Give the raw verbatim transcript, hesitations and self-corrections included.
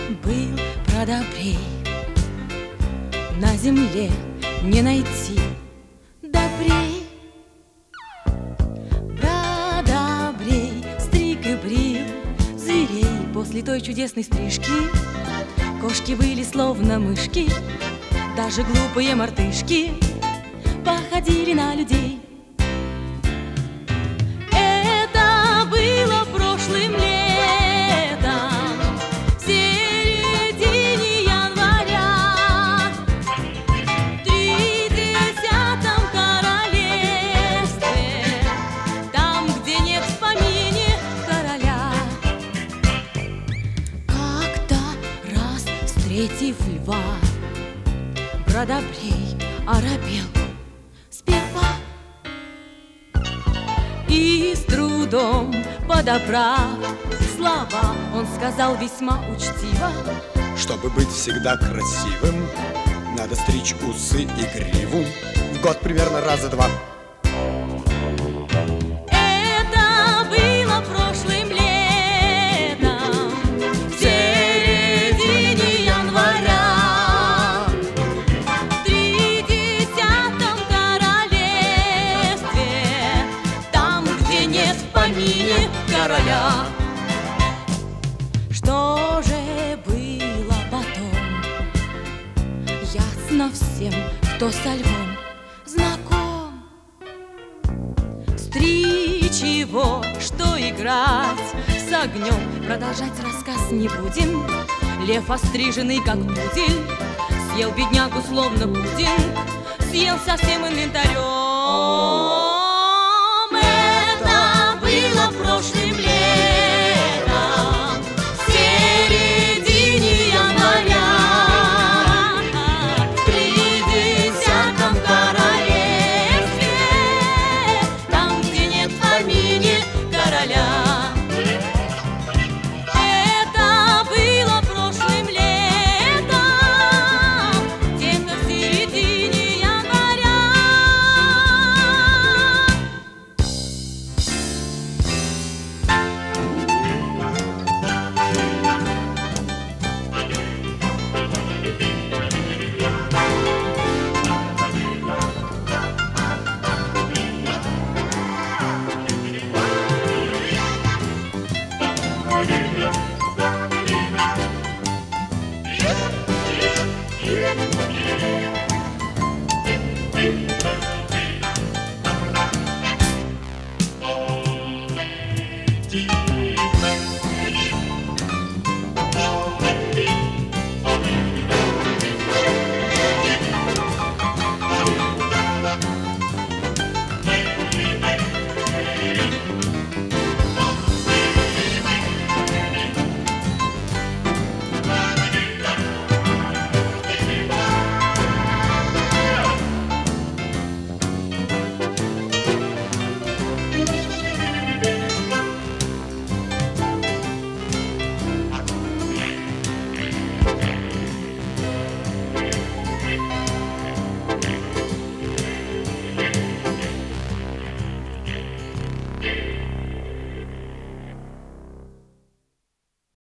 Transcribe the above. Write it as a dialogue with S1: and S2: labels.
S1: Был продобрей, на земле не найти добрей. Продобрей стриг и брил зверей. После той чудесной стрижки кошки были словно мышки, даже глупые мартышки походили на людей. Это было прошлым летом, в середине января, в тридесятом королевстве, там, где нет в помине короля. Как-то раз, встретив льва, продобрей оробел сперва и с трудом подобрав слова, он сказал весьма учтиво:
S2: чтобы быть всегда красивым, надо стричь усы и гриву в год примерно раза два.
S1: Это было прошлым летом, в середине января, в тридесятом королевстве, там, где нет в помине короля. Что же было потом, ясно всем, кто со львом знаком. Стричь его, что играть с огнем, продолжать рассказ не будем. Лев, остриженный как пудель, съел беднягу словно пудинг, съел со всем инвентарем. Это было прошлым летом, в середине января, в тридесятом королевстве, там, где нет в помине короля. Это было прошлым летом, где-то в середине января.
S3: Thank you.